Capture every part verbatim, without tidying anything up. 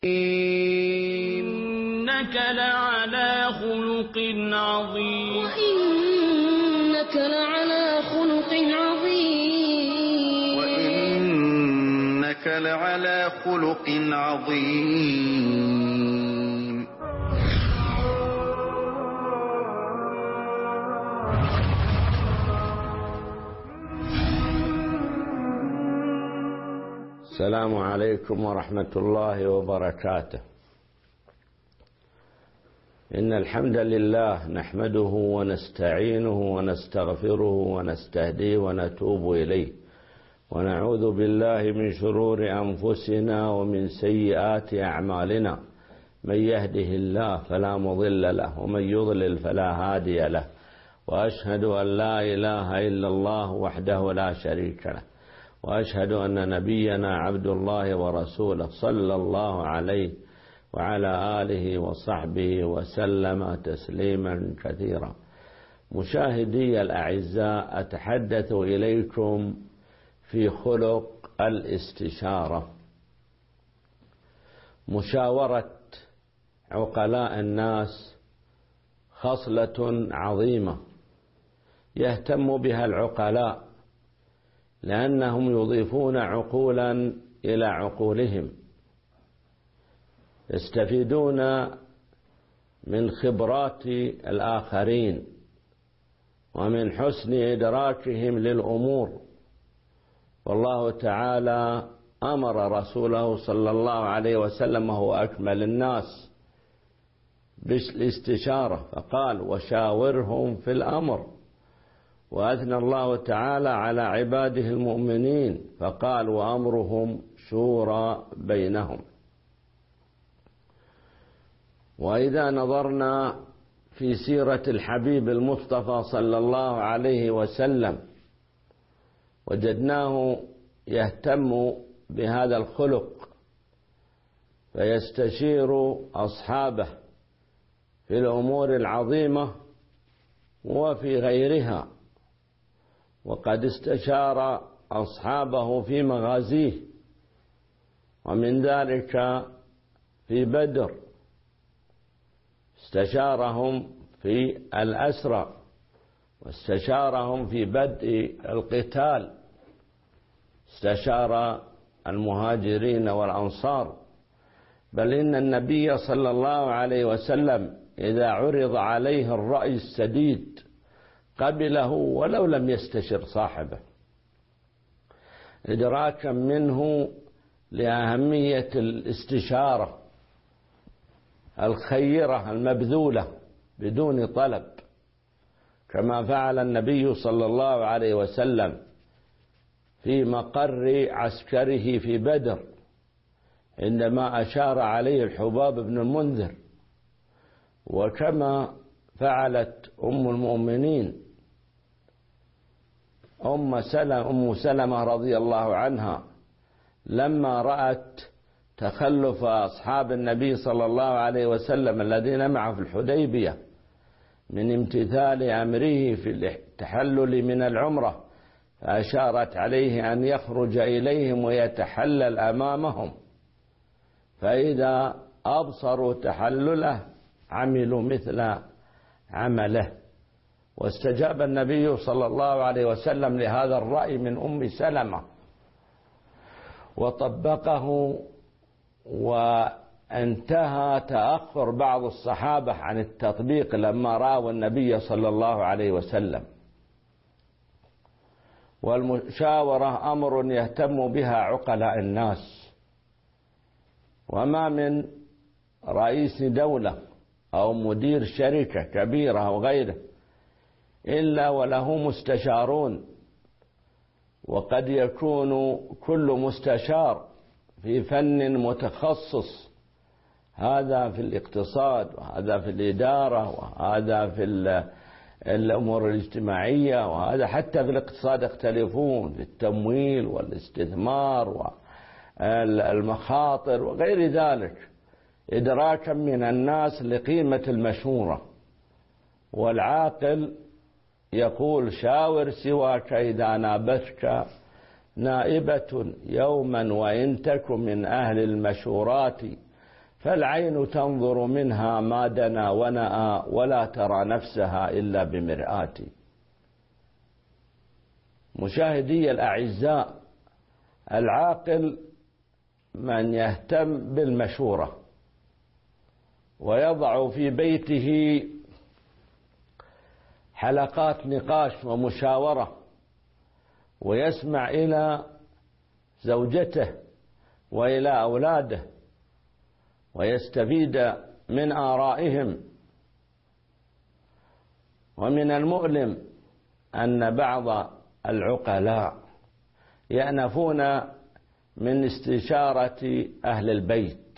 إنك لعلى خلق عظيم وإنك لعلى خلق عظيم وإنك لعلى خلق عظيم السلام عليكم ورحمة الله وبركاته. إن الحمد لله نحمده ونستعينه ونستغفره ونستهديه ونتوب إليه، ونعوذ بالله من شرور أنفسنا ومن سيئات أعمالنا. من يهده الله فلا مضل له ومن يضلل فلا هادي له، وأشهد أن لا إله إلا الله وحده لا شريك له، وأشهد أن نبينا عبد الله ورسوله صلى الله عليه وعلى آله وصحبه وسلم تسليما كثيرا. مشاهدي الأعزاء، أتحدث إليكم في خلق الاستشارة. مشاورة عقلاء الناس خصلة عظيمة يهتم بها العقلاء، لأنهم يضيفون عقولا إلى عقولهم، يستفيدون من خبرات الآخرين ومن حسن إدراكهم للأمور. والله تعالى أمر رسوله صلى الله عليه وسلم وهو أكمل الناس بالاستشارة، فقال: وشاورهم في الأمر. وأثنى الله تعالى على عباده المؤمنين فقال: وأمرهم شورى بينهم. وإذا نظرنا في سيرة الحبيب المصطفى صلى الله عليه وسلم وجدناه يهتم بهذا الخلق، فيستشير أصحابه في الأمور العظيمة وفي غيرها. وقد استشار أصحابه في مغازيه، ومن ذلك في بدر استشارهم في الأسرى، واستشارهم في بدء القتال، استشار المهاجرين والأنصار. بل إن النبي صلى الله عليه وسلم إذا عرض عليه الرأي السديد قبله ولو لم يستشر صاحبه، إدراكا منه لأهمية الاستشارة الخيرة المبذولة بدون طلب، كما فعل النبي صلى الله عليه وسلم في مقر عسكره في بدر عندما أشار عليه الحباب بن المنذر، وكما فعلت أم المؤمنين أم سلمة, أم سلمة رضي الله عنها لما رأت تخلف أصحاب النبي صلى الله عليه وسلم الذين معه في الحديبية من امتثال أمره في التحلل من العمرة، فأشارت عليه أن يخرج إليهم ويتحلل أمامهم، فإذا أبصروا تحلله عملوا مثل عمله. واستجاب النبي صلى الله عليه وسلم لهذا الرأي من أم سلمة وطبقه، وانتهى تأخر بعض الصحابة عن التطبيق لما رأوا النبي صلى الله عليه وسلم. والمشاورة أمر يهتم بها عقلاء الناس، وما من رئيس دولة أو مدير شركة كبيرة أو غيره إلا وله مستشارون، وقد يكون كل مستشار في فن متخصص، هذا في الاقتصاد وهذا في الإدارة وهذا في الأمور الاجتماعية وهذا حتى في الاقتصاد يختلفون، في التمويل والاستثمار والمخاطر وغير ذلك، إدراكا من الناس لقيمة المشورة. والعاقل يقول: شاور سواك إذا نابتك نائبة يوما وإن تك من أهل المشورات فالعين تنظر منها ما دنا ونأى ولا ترى نفسها إلا بمرآة. مشاهدي الأعزاء، العاقل من يهتم بالمشورة ويضع في بيته حلقات نقاش ومشاورة، ويسمع إلى زوجته وإلى أولاده ويستفيد من آرائهم. ومن المؤلم أن بعض العقلاء يأنفون من استشارة أهل البيت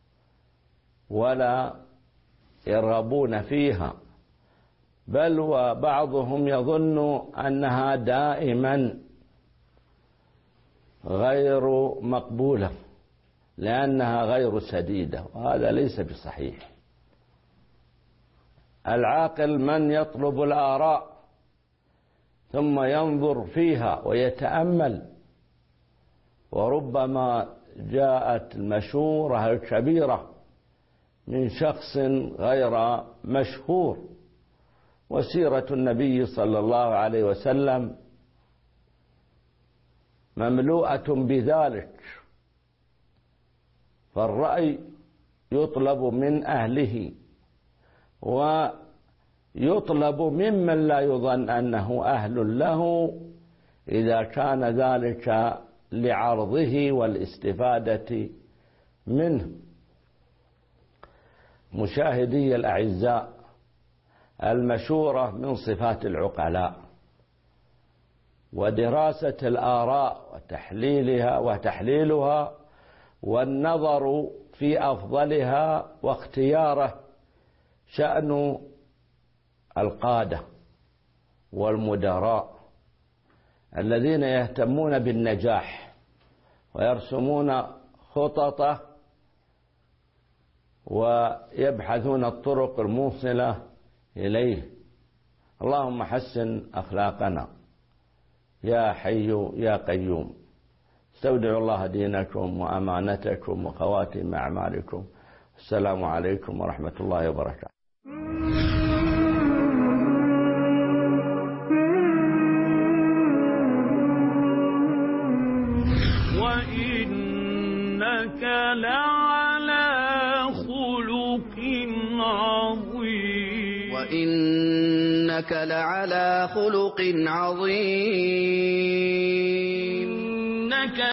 ولا يرغبون فيها، بل وبعضهم يظن أنها دائما غير مقبولة لأنها غير سديدة، وهذا ليس بصحيح. العاقل من يطلب الآراء ثم ينظر فيها ويتأمل، وربما جاءت المشورة الكبيرة من شخص غير مشهور. وسيرة النبي صلى الله عليه وسلم مملوءة بذلك، فالرأي يطلب من أهله ويطلب ممن لا يظن أنه أهل له إذا كان ذلك لعرضه والاستفادة منه. مشاهدي الأعزاء، المشورة من صفات العقلاء، ودراسة الآراء وتحليلها وتحليلها والنظر في أفضلها واختياره شأن القادة والمدراء الذين يهتمون بالنجاح ويرسمون خططه ويبحثون الطرق الموصلة إليه. اللهم حسن أخلاقنا يا حي يا قيوم. استودع الله دينكم وأمانتكم وخواتم أعمالكم. السلام عليكم ورحمة الله وبركاته. وإنك لعلى خلق عظيم. وإنك لعلى خلق عظيم. إنك